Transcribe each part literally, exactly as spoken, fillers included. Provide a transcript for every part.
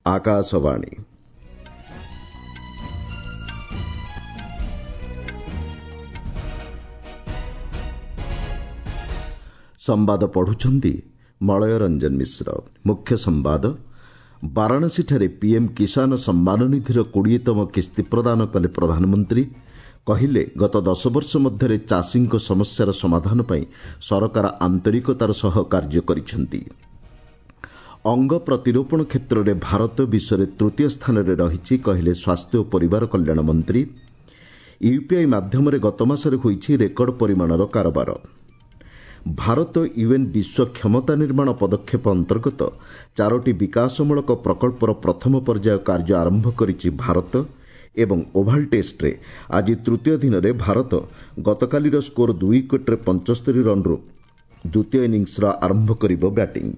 आकाशवाणी संवाद पढ़ुछंती मलय रंजन मिश्र। मुख्य संवाद वाराणसीଠାରେ पीएम किसान सम्मान निधिर कोड़ीएतम किस्ती प्रदान कले प्रधानमंत्री। कहले गत दश वर्ष मध्य चाषी समस्यार समाधान पर सरकार आंतरिकतार सह कार्य करिसेंती। अंग प्रतिरोपण क्षेत्र में भारत विश्व में तृतीय स्थान में रही कहले स्वास्थ्य और परिवार कल्याण मंत्री। यूपीआई माध्यम गत मासरे होईछि रेकर्ड परिमाणर कारोबार। भारत यूएन विश्व क्षमता निर्माण पदक्षेप अंतर्गत चारोटी विकासमूलक प्रकल्पर प्रथम पर्याय कार्य आरंभ करिछि भारत एवं ओभाल टेस्ट रे आज तृतीय दिन में भारत गतकालीर स्कोर दुई विकेट्रे पंचस्तरी रन्रु द्वितीय इनिंग्स आरंभ करिबो बैटिंग।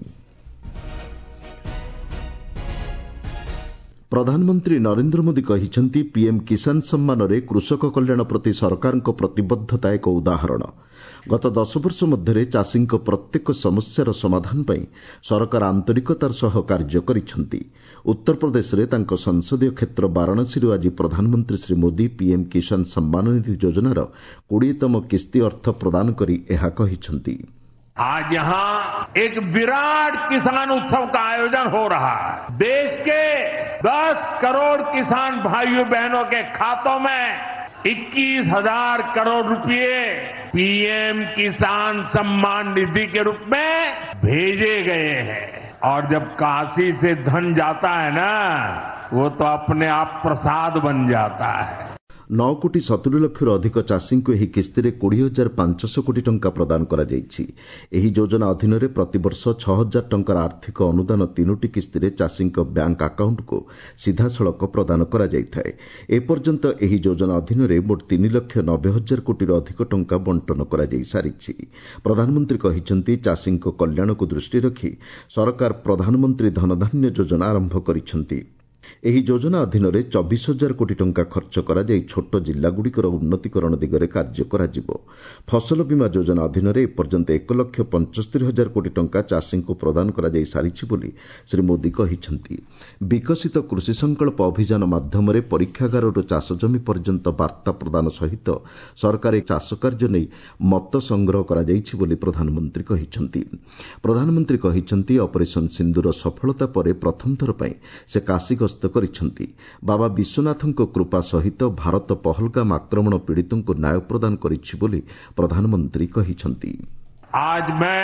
प्रधानमंत्री नरेंद्र मोदी कहिसेंती पीएम किसान सम्मान रे कृषक कल्याण प्रति सरकार प्रतिबद्धता एक उदाहरण। गत दश वर्ष मध्य चाषी प्रत्येक समस्यार समाधान पर सरकार आंतरिकतार सह कार्य करिसेंती। उत्तर प्रदेश रे तांको संसदीय क्षेत्र वाराणसी आज प्रधानमंत्री श्री मोदी पीएम किसान सम्मान निधि योजनार कोड़ीएतम किस्ती अर्थ प्रदान करी एहा कहिसेंती। आज यहाँ एक विराट किसान उत्सव का आयोजन हो रहा है। देश के दस करोड़ किसान भाइयों बहनों के खातों में इक्कीस हजार करोड़ रुपए पीएम किसान सम्मान निधि के रूप में भेजे गए हैं। और जब काशी से धन जाता है ना, वो तो अपने आप प्रसाद बन जाता है। नौ कोटी सतुरी लक्ष अधिक चाषी को यह किस्ती में कोड़ी हजार पांचश कोटी टंका प्रदान करा जायछि। एही योजना अधीन में प्रतिवर्ष छह हजार टंकार आर्थिक अनुदान तीनोटी किस्ती में चाषी बैंक अकाउंट को सीधासलख प्रदान करा जायଥାଏ। एपर्यंत एही योजना अधीन में मोट तीन लक्ष नब्बे हजार कोटी अधिक टंका बंटन करा जाय सारिछि। प्रधानमंत्री कहिसेंती चाषी कल्याण को दृष्टि रखी सरकार प्रधानमंत्री धनधान्य योजना आरंभ करिसेंती। ଏହି ଯୋଜନା ଅଧୀନରେ ଚବିଶ ହଜାର କୋଟି ଟଙ୍କା ଖର୍ଚ୍ଚ କରାଯାଇ ଛୋଟ ଜିଲ୍ଲାଗୁଡ଼ିକର ଉନ୍ନତିକରଣ ଦିଗରେ କାର୍ଯ୍ୟ କରାଯିବ। ଫସଲ ବୀମା ଯୋଜନା ଅଧୀନରେ ଏପର୍ଯ୍ୟନ୍ତ ଏକ ଲକ୍ଷ ପଞ୍ଚସ୍ତରୀ ହଜାର କୋଟି ଟଙ୍କା ଚାଷୀଙ୍କୁ ପ୍ରଦାନ କରାଯାଇ ସାରିଛି ବୋଲି ଶ୍ରୀ ମୋଦି କହିଛନ୍ତି। ବିକଶିତ କୃଷି ସଂକଳ୍ପ ଅଭିଯାନ ମାଧ୍ୟମରେ ପରୀକ୍ଷାଗାରରୁ ଚାଷ ଜମି ପର୍ଯ୍ୟନ୍ତ ବାର୍ତ୍ତା ପ୍ରଦାନ ସହିତ ସରକାର ଚାଷ କାର୍ଯ୍ୟ ନେଇ ମତ ସଂଗ୍ରହ କରାଯାଇଛି ବୋଲି ପ୍ରଧାନମନ୍ତ୍ରୀ କହିଛନ୍ତି। ପ୍ରଧାନମନ୍ତ୍ରୀ କହିଛନ୍ତି ଅପରେସନ ସିନ୍ଦୁର ସଫଳତା ପରେ ପ୍ରଥମ ଥର ପାଇଁ ସେ କାଶୀ ଗସ୍ତ କରିଛନ୍ତି। ବାବା ବିଶ୍ୱନାଥଙ୍କ କୃପା ସହିତ ଭାରତ ପହଲଗାମ ଆକ୍ରମଣ ପୀଡ଼ିତଙ୍କୁ ନ୍ୟାୟ ପ୍ରଦାନ କରିଛି ବୋଲି ପ୍ରଧାନମନ୍ତ୍ରୀ କହିଛନ୍ତି। आज मैं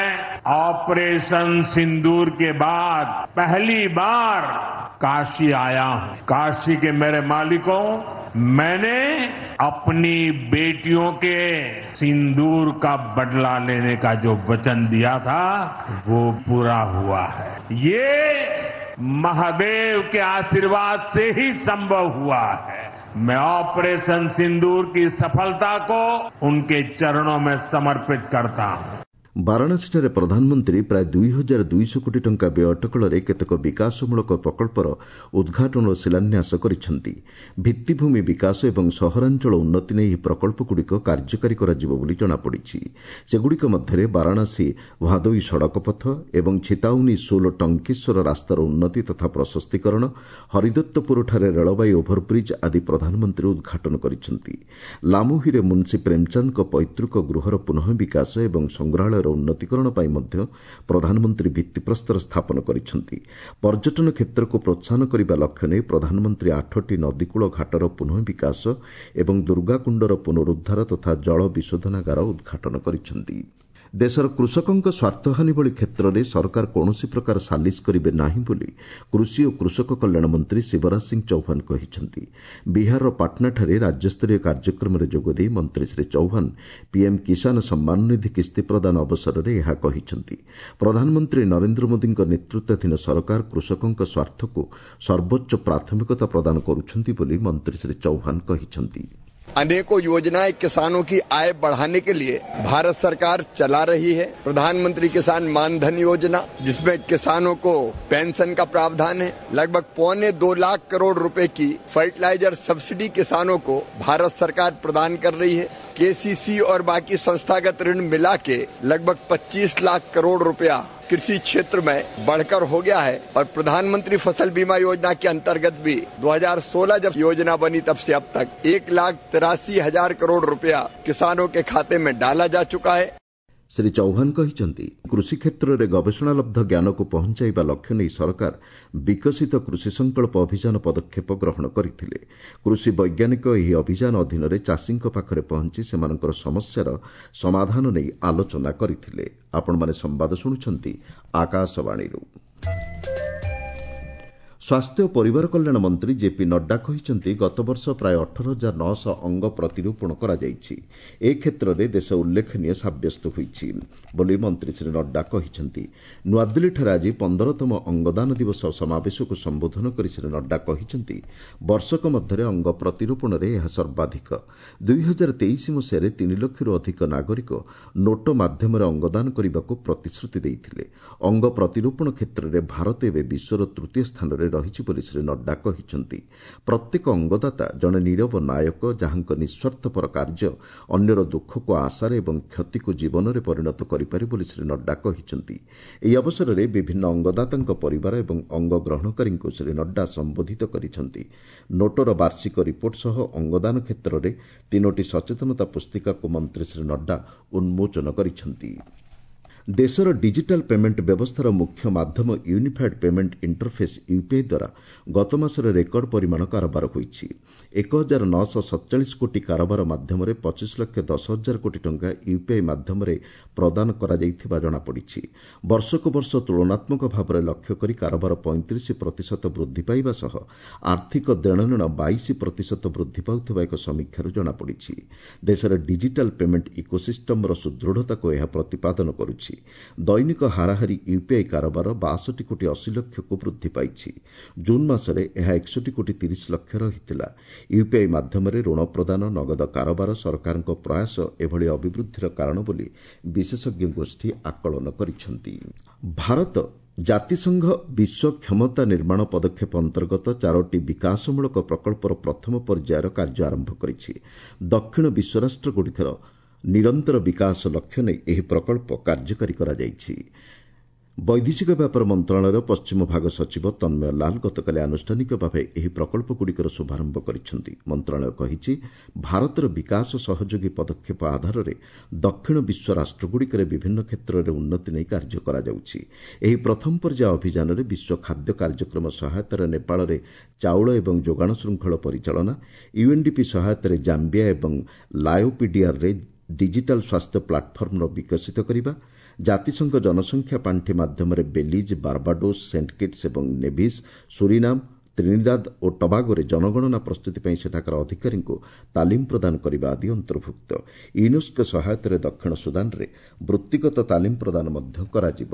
ऑपरेशन सिंदूर के बाद पहली बार काशी आया हूं। काशी के मेरे मालिकों, मैंने अपनी बेटियों के सिंदूर का बदला लेने का जो वचन दिया था वो पूरा हुआ है। ये महादेव के आशीर्वाद से ही संभव हुआ है। मैं ऑपरेशन सिंदूर की सफलता को उनके चरणों में समर्पित करता हूं। वाराणसीଠାରେ प्रधानमंत्री प्राय दुई हजार दुईश कोटी टंका व्यय अटकଳରେ କେତେକ ବିକାଶମୂଳକ ପ୍ରକଳ୍ପର ଉଦ୍ଘାଟନ ଓ ଶିଳାନ୍ୟାସ କରିଛନ୍ତି। ଭିତ୍ତିଭୂମି ବିକାଶ ଏବଂ ସହରାଞ୍ଚଳ ଉନ୍ନତି ନେଇ ଏହି ପ୍ରକଳ୍ପଗୁଡ଼ିକ କାର୍ଯ୍ୟକାରୀ କରାଯିବ ବୋଲି ଜଣାପଡ଼ିଛି। ସେଗୁଡ଼ିକ ମଧ୍ୟରେ ବାରାଣସୀ ଭାଦୋଇ ସଡ଼କ ପଥ ଏବଂ ଛିତାଉନି ସୋଲ ଟଙ୍କେଶ୍ୱର ରାସ୍ତାର ଉନ୍ନତି ତଥା ପ୍ରଶସ୍ତୀକରଣ, ହରିଦତ୍ତପୁରଠାରେ ରେଳବାଇ ଓଭରବ୍ରିଜ୍ ଆଦି ପ୍ରଧାନମନ୍ତ୍ରୀ ଉଦ୍ଘାଟନ କରିଛନ୍ତି। ଲାମୁହିରେ ମୁନ୍ସି ପ୍ରେମଚାନ୍ଦଙ୍କ ପୈତୃକ ଗୃହର ପୁନଃ ବିକାଶ ଏବଂ ସଂଗ୍ରହାଳୟ ଉନ୍ନତିକରଣ ପାଇଁ ମଧ୍ୟ ପ୍ରଧାନମନ୍ତ୍ରୀ ଭିତ୍ତିପ୍ରସ୍ତର ସ୍ଥାପନ କରିଛନ୍ତି। ପର୍ଯ୍ୟଟନ କ୍ଷେତ୍ରକୁ ପ୍ରୋତ୍ସାହନ କରିବା ଲକ୍ଷ୍ୟ ନେଇ ପ୍ରଧାନମନ୍ତ୍ରୀ ଆଠଟି ନଦୀକୂଳ ଘାଟର ପୁନଃ ବିକାଶ ଏବଂ ଦୁର୍ଗାକୁଣ୍ଡର ପୁନରୁଦ୍ଧାର ତଥା ଜଳ ବିଶୋଧନାଗାର ଉଦ୍ଘାଟନ କରିଛନ୍ତି। ଦେଶର କୃଷକଙ୍କ ସ୍ୱାର୍ଥହାନୀ ଭଳି କ୍ଷେତ୍ରରେ ସରକାର କୌଣସି ପ୍ରକାର ସାଲିସ କରିବେ ନାହିଁ ବୋଲି କୃଷି ଓ କୃଷକ କଲ୍ୟାଣ ମନ୍ତ୍ରୀ ଶିବରାଜ ସିଂ ଚୌହାନ କହିଛନ୍ତି। ବିହାରର ପାଟନାଠାରେ ରାଜ୍ୟସ୍ତରୀୟ କାର୍ଯ୍ୟକ୍ରମରେ ଯୋଗଦେଇ ମନ୍ତ୍ରୀ ଶ୍ରୀ ଚୌହାନ ପିଏମ୍ କିଷାନ ସମ୍ମାନ ନିଧି କିସ୍ତି ପ୍ରଦାନ ଅବସରରେ ଏହା କହିଛନ୍ତି। ପ୍ରଧାନମନ୍ତ୍ରୀ ନରେନ୍ଦ୍ର ମୋଦିଙ୍କ ନେତୃତ୍ୱାଧୀନ ସରକାର କୃଷକଙ୍କ ସ୍ୱାର୍ଥକୁ ସର୍ବୋଚ୍ଚ ପ୍ରାଥମିକତା ପ୍ରଦାନ କରୁଛନ୍ତି ବୋଲି ମନ୍ତ୍ରୀ ଶ୍ରୀ ଚୌହାନ କହିଛନ୍ତି। अनेकों योजनाएं किसानों की आय बढ़ाने के लिए भारत सरकार चला रही है। प्रधानमंत्री किसान मान धन योजना, जिसमें किसानों को पेंशन का प्रावधान है। लगभग पौने दो लाख करोड़ रुपए की फर्टिलाइजर सब्सिडी किसानों को भारत सरकार प्रदान कर रही है। केसीसी और बाकी संस्थागत ऋण मिला के लगभग पच्चीस लाख करोड़ रुपया कृषि क्षेत्र में बढ़कर हो गया है और प्रधानमंत्री फसल बीमा योजना के अंतर्गत भी दो हज़ार सोलह जब योजना बनी तब से अब तक एक लाख तिरासी हजार करोड़ रुपया किसानों के खाते में डाला जा चुका है। श्री चौहान କହିଛନ୍ତି କୃଷି କ୍ଷେତ୍ରରେ ଗବେଷଣାଲବ୍ଧ ଜ୍ଞାନକୁ ପହଞ୍ଚାଇବା ଲକ୍ଷ୍ୟ ନେଇ ସରକାର ବିକଶିତ କୃଷି ସଂକଳ୍ପ ଅଭିଯାନ ପଦକ୍ଷେପ ଗ୍ରହଣ କରିଥିଲେ। କୃଷି ବୈଜ୍ଞାନିକ ଏହି ଅଭିଯାନ ଅଧୀନରେ ଚାଷୀଙ୍କ ପାଖରେ ପହଞ୍ଚି ସେମାନଙ୍କର ସମସ୍ୟାର ସମାଧାନ ନେଇ ଆଲୋଚନା କରିଥିଲେ। ଆପଣମାନେ ସମ୍ବାଦ ଶୁଣୁଛନ୍ତି ଆକାଶବାଣୀରୁ। ସ୍ୱାସ୍ଥ୍ୟ ଓ ପରିବାର କଲ୍ୟାଣ ମନ୍ତ୍ରୀ ଜେପି ନଡ୍ଡା କହିଛନ୍ତି ଗତବର୍ଷ ପ୍ରାୟ ଅଠର ହଜାର ନଅଶହ ଅଙ୍ଗ ପ୍ରତିରୋପଣ କରାଯାଇଛି। ଏ କ୍ଷେତ୍ରରେ ଦେଶ ଉଲ୍ଲେଖନୀୟ ସାବ୍ୟସ୍ତ ହୋଇଛି ବୋଲି ମନ୍ତ୍ରୀ ଶ୍ରୀ ନଡ୍ଡା କହିଛନ୍ତି। ନୂଆଦିଲ୍ଲୀଠାରେ ଆଜି ପନ୍ଦରତମ ଅଙ୍ଗଦାନ ଦିବସ ସମାବେଶକୁ ସମ୍ବୋଧନ କରି ଶ୍ରୀ ନଡ୍ଡା କହିଛନ୍ତି ବର୍ଷକ ମଧ୍ୟରେ ଅଙ୍ଗ ପ୍ରତିରୋପଣରେ ଏହା ସର୍ବାଧିକ। ଦୁଇ ହଜାର ତେଇଶ ମସିହାରେ ତିନି ଲକ୍ଷରୁ ଅଧିକ ନାଗରିକ ନୋଟ ମାଧ୍ୟମରେ ଅଙ୍ଗଦାନ କରିବାକୁ ପ୍ରତିଶ୍ରୁତି ଦେଇଥିଲେ। ଅଙ୍ଗ ପ୍ରତିରୋପଣ କ୍ଷେତ୍ରରେ ଭାରତ ଏବେ ବିଶ୍ୱର ତୃତୀୟ ସ୍ଥାନରେ ରହିଛି ବୋଲି ଶ୍ରୀ ନଡ୍ଡା କହିଛନ୍ତି। ପ୍ରତ୍ୟେକ ଅଙ୍ଗଦାତା ଜଣେ ନୀରବ ନାୟକ ଯାହାଙ୍କ ନିଃସ୍ୱାର୍ଥପର କାର୍ଯ୍ୟ ଅନ୍ୟର ଦୁଃଖକୁ ଆଶାରେ ଏବଂ କ୍ଷତିକୁ ଜୀବନରେ ପରିଣତ କରିପାରେ ବୋଲି ଶ୍ରୀ ନଡ୍ଡା କହିଛନ୍ତି। ଏହି ଅବସରରେ ବିଭିନ୍ନ ଅଙ୍ଗଦାତାଙ୍କ ପରିବାର ଏବଂ ଅଙ୍ଗ ଗ୍ରହଣକାରୀଙ୍କୁ ଶ୍ରୀ ନଡ୍ଡା ସମ୍ବୋଧିତ କରିଛନ୍ତି। ନୋଟର ବାର୍ଷିକ ରିପୋର୍ଟ ସହ ଅଙ୍ଗଦାନ କ୍ଷେତ୍ରରେ ତିନୋଟି ସଚେତନତା ପୁସ୍ତିକାକୁ ମନ୍ତ୍ରୀ ଶ୍ରୀ ନଡ୍ଡା ଉନ୍ମୋଚନ କରିଛନ୍ତି। ଦେଶର ଡିଜିଟାଲ ପେମେଣ୍ଟ ବ୍ୟବସ୍ଥାର ମୁଖ୍ୟ ମାଧ୍ୟମ ୟୁନିଫାଏଡ୍ ପେମେଣ୍ଟ ଇଣ୍ଟରଫେସ୍ ୟୁପିଆଇ ଦ୍ୱାରା ଗତ ମାସରେ ରେକର୍ଡ ପରିମାଣ କାରବାର ହୋଇଛି। ଏକ ହଜାର ନଅଶହ ସତଚାଳିଶ କୋଟି କାରବାର ମାଧ୍ୟମରେ ପଚିଶ ଲକ୍ଷ ଦଶ ହଜାର କୋଟି ଟଙ୍କା ୟୁପିଆଇ ମାଧ୍ୟମରେ ପ୍ରଦାନ କରାଯାଇଥିବା ଜଣାପଡ଼ିଛି। ବର୍ଷକୁ ବର୍ଷ ତୁଳନାତ୍ମକ ଭାବରେ ଲକ୍ଷ୍ୟ କରି କାରବାର ପଇଁତିରିଶ ପ୍ରତିଶତ ବୃଦ୍ଧି ପାଇବା ସହ ଆର୍ଥିକ ଦେଣନେଣ ବାଇଶ ପ୍ରତିଶତ ବୃଦ୍ଧି ପାଉଥିବା ଏକ ସମୀକ୍ଷାରୁ ଜଣାପଡ଼ିଛି। ଦେଶରେ ଡିଜିଟାଲ ପେମେଣ୍ଟ ଇକୋସିଷ୍ଟମର ସୁଦୃଢ଼ତାକୁ ଏହା ପ୍ରତିପାଦନ କରୁଛି। ଦୈନିକ ହାରାହାରି ୟୁପିଆଇ କାରବାର ବାଷଠି କୋଟି ଅଶୀ ଲକ୍ଷକୁ ବୃଦ୍ଧି ପାଇଛି। ଜୁନ୍ ମାସରେ ଏହା ଏକଷଠି କୋଟି ତିରିଶ ଲକ୍ଷ ରହିଥିଲା। ୟୁପିଆଇ ମାଧ୍ୟମରେ ଋଣ ପ୍ରଦାନ, ନଗଦ କାରବାର ସରକାରଙ୍କ ପ୍ରୟାସ ଏଭଳି ଅଭିବୃଦ୍ଧିର କାରଣ ବୋଲି ବିଶେଷଜ୍ଞ ଗୋଷ୍ଠୀ ଆକଳନ କରିଛନ୍ତି। ଭାରତ ଜାତିସଂଘ ବିଶ୍ୱ କ୍ଷମତା ନିର୍ମାଣ ପଦକ୍ଷେପ ଅନ୍ତର୍ଗତ ଚାରୋଟି ବିକାଶମୂଳକ ପ୍ରକଳ୍ପର ପ୍ରଥମ ପର୍ଯ୍ୟାୟର କାର୍ଯ୍ୟ ଆରମ୍ଭ କରିଛି। ଦକ୍ଷିଣ ବିଶ୍ୱ ରାଷ୍ଟ୍ରଗୁଡ଼ିକର ନିରନ୍ତର ବିକାଶ ଲକ୍ଷ୍ୟ ନେଇ ଏହି ପ୍ରକଳ୍ପ କାର୍ଯ୍ୟକାରୀ କରାଯାଇଛି। ବୈଦେଶିକ ବ୍ୟାପାର ମନ୍ତ୍ରଣାଳୟର ପଶ୍ଚିମ ଭାଗ ସଚିବ ତନ୍ମୟ ଲାଲ ଗତକାଲି ଆନୁଷ୍ଠାନିକ ଭାବେ ଏହି ପ୍ରକଳ୍ପଗୁଡ଼ିକର ଶୁଭାରମ୍ଭ କରିଛନ୍ତି। ମନ୍ତ୍ରଣାଳୟ କହିଛି ଭାରତର ବିକାଶ ସହଯୋଗୀ ପଦକ୍ଷେପ ଆଧାରରେ ଦକ୍ଷିଣ ବିଶ୍ୱ ରାଷ୍ଟ୍ରଗୁଡ଼ିକରେ ବିଭିନ୍ନ କ୍ଷେତ୍ରରେ ଉନ୍ନତି ନେଇ କାର୍ଯ୍ୟ କରାଯାଉଛି। ଏହି ପ୍ରଥମ ପର୍ଯ୍ୟାୟ ଅଭିଯାନରେ ବିଶ୍ୱ ଖାଦ୍ୟ କାର୍ଯ୍ୟକ୍ରମ ସହାୟତାରେ ନେପାଳରେ ଚାଉଳ ଏବଂ ଯୋଗାଣ ଶୃଙ୍ଖଳ ପରିଚାଳନା, ୟୁଏନ୍ଡିପି ସହାୟତାରେ ଜାମ୍ବିଆ ଏବଂ ଲାୟୋପିଡିଆରରେ ଡିଜିଟାଲ ସ୍ୱାସ୍ଥ୍ୟ ପ୍ଲାଟଫର୍ମର ବିକଶିତ କରିବା, ଜାତିସଂଘ ଜନସଂଖ୍ୟା ପାଣ୍ଠି ମାଧ୍ୟମରେ ବେଲିଜ୍, ବାର୍ବାଡୋସ୍, ସେଣ୍ଟ କିଟ୍ସ ଏବଂ ନେଭିସ୍, ସୁରିନାମ, ତ୍ରିନିଦାଦ ଓ ଟବାଗୋରେ ଜନଗଣନା ପ୍ରସ୍ତୁତି ପାଇଁ ସେଠାକାର ଅଧିକାରୀଙ୍କୁ ତାଲିମ ପ୍ରଦାନ କରିବା ଆଦି ଅନ୍ତର୍ଭୁକ୍ତ। ୟୁନେସ୍କୋ ସହାୟତାରେ ଦକ୍ଷିଣ ସୁଦାନରେ ବୃତ୍ତିଗତ ତାଲିମ ପ୍ରଦାନ ମଧ୍ୟ କରାଯିବ।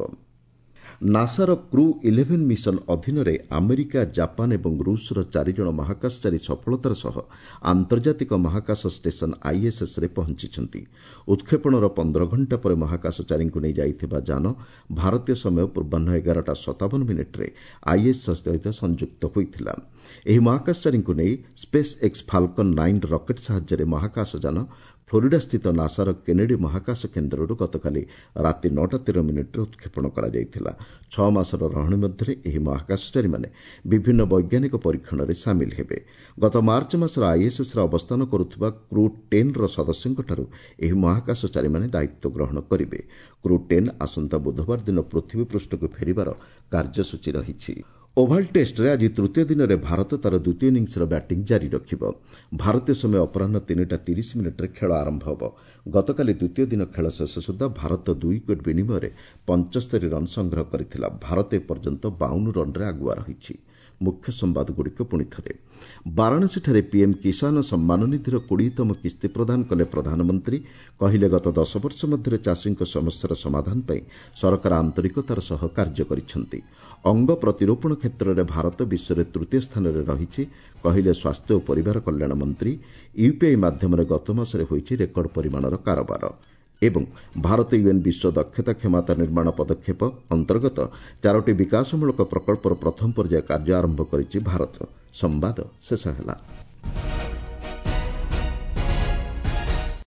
ନାସାର କ୍ରୁ ଇଲେଭେନ୍ ମିଶନ ଅଧୀନରେ ଆମେରିକା, ଜାପାନ ଏବଂ ରୁଷର ଚାରିଜଣ ମହାକାଶଚାରୀ ସଫଳତାର ସହ ଆନ୍ତର୍ଜାତିକ ମହାକାଶ ଷ୍ଟେସନ ଆଇଏସ୍ଏସ୍ରେ ପହଞ୍ଚିଛନ୍ତି। ଉତ୍କ୍ଷେପଣର ପନ୍ଦର ଘଣ୍ଟା ପରେ ମହାକାଶଚାରୀଙ୍କୁ ନେଇ ଯାଇଥିବା ଯାନ ଭାରତୀୟ ସମୟ ପୂର୍ବାହ୍ନ ଏଗାରଟା ସତାବନ ମିନିଟ୍ରେ ଆଇଏସ୍ଏସ୍ ସହିତ ସଂଯୁକ୍ତ ହୋଇଥିଲା। ଏହି ମହାକାଶଚାରୀଙ୍କୁ ନେଇ SpaceX Falcon nine rocket ସାହାଯ୍ୟରେ ମହାକାଶଯାନ ଫ୍ଲୋରିଡାସ୍ଥିତ ନାସାର କେନେଡି ମହାକାଶ କେନ୍ଦ୍ରରୁ ଗତକାଲି ରାତି ନଅଟା ତେର ମିନିଟ୍ରେ ଉତ୍କ୍ଷେପଣ କରାଯାଇଥିଲା। ଛଅ ମାସର ରହଣି ମଧ୍ୟରେ ଏହି ମହାକାଶଚାରୀମାନେ ବିଭିନ୍ନ ବୈଜ୍ଞାନିକ ପରୀକ୍ଷଣରେ ସାମିଲ ହେବେ। ଗତ ମାର୍ଚ୍ଚ ମାସରେ ଆଇଏସ୍ଏସ୍ରେ ଅବସ୍ଥାନ କରୁଥିବା କ୍ରୁ ଟେନ୍ର ସଦସ୍ୟଙ୍କଠାରୁ ଏହି ମହାକାଶଚାରୀମାନେ ଦାୟିତ୍ୱ ଗ୍ରହଣ କରିବେ। କ୍ରୁ ଟେନ୍ ଆସନ୍ତା ବୁଧବାର ଦିନ ପୃଥିବୀ ପୃଷ୍ଠକୁ ଫେରିବାର କାର୍ଯ୍ୟସୂଚୀ ରହିଛି। ଓଭାଲ୍ ଟେଷ୍ଟରେ ଆଜି ତୃତୀୟ ଦିନରେ ଭାରତ ତାର ଦ୍ୱିତୀୟ ଇନିଂସର ବ୍ୟାଟିଂ ଜାରି ରଖିବ। ଭାରତୀୟ ସମୟ ଅପରାହ୍ନ ତିନିଟା ତିରିଶ ମିନିଟ୍ରେ ଖେଳ ଆରମ୍ଭ ହେବ। ଗତକାଲି ଦ୍ୱିତୀୟ ଦିନ ଖେଳ ଶେଷ ସୁଦ୍ଧା ଭାରତ ଦୁଇ ୱିକେଟ୍ ବିନିମୟରେ ପଞ୍ଚସ୍ତରୀ ରନ୍ ସଂଗ୍ରହ କରିଥିଲା। ଭାରତ ଏପର୍ଯ୍ୟନ୍ତ ବାଉନ ରନ୍ରେ ଆଗୁଆ ରହିଛି। ମୁଖ୍ୟ ସମ୍ବାଦଗୁଡ଼ିକ ପୁଣି ଥରେ। ବାରାଣସୀଠାରେ ପିଏମ୍ କିଷାନ ସମ୍ମାନ ନିଧିର କୋଡ଼ିଏତମ କିସ୍ତି ପ୍ରଦାନ କଲେ ପ୍ରଧାନମନ୍ତ୍ରୀ। କହିଲେ ଗତ ଦଶ ବର୍ଷ ମଧ୍ୟରେ ଚାଷୀଙ୍କ ସମସ୍ୟାର ସମାଧାନ ପାଇଁ ସରକାର ଆନ୍ତରିକତାର ସହ କାର୍ଯ୍ୟ କରିଛନ୍ତି। ଅଙ୍ଗ ପ୍ରତିରୋପଣ କ୍ଷେତ୍ରରେ ଭାରତ ବିଶ୍ୱରେ ତୃତୀୟ ସ୍ଥାନରେ ରହିଛି କହିଲେ ସ୍ୱାସ୍ଥ୍ୟ ଓ ପରିବାର କଲ୍ୟାଣ ମନ୍ତ୍ରୀ। ୟୁପିଆଇ ମାଧ୍ୟମରେ ଗତ ମାସରେ ହୋଇଛି ରେକର୍ଡ ପରିମାଣର କାରବାର। ଏବଂ ଭାରତ ୟୁଏନ୍ ବିଶ୍ୱ ଦକ୍ଷତା କ୍ଷମତା ନିର୍ମାଣ ପଦକ୍ଷେପ ଅନ୍ତର୍ଗତ ଚାରୋଟି ବିକାଶମୂଳକ ପ୍ରକଳ୍ପର ପ୍ରଥମ ପର୍ଯ୍ୟାୟ କାର୍ଯ୍ୟ ଆରମ୍ଭ କରିଛି ଭାରତ। ସମ୍ବାଦ ଶେଷ ହେଲା।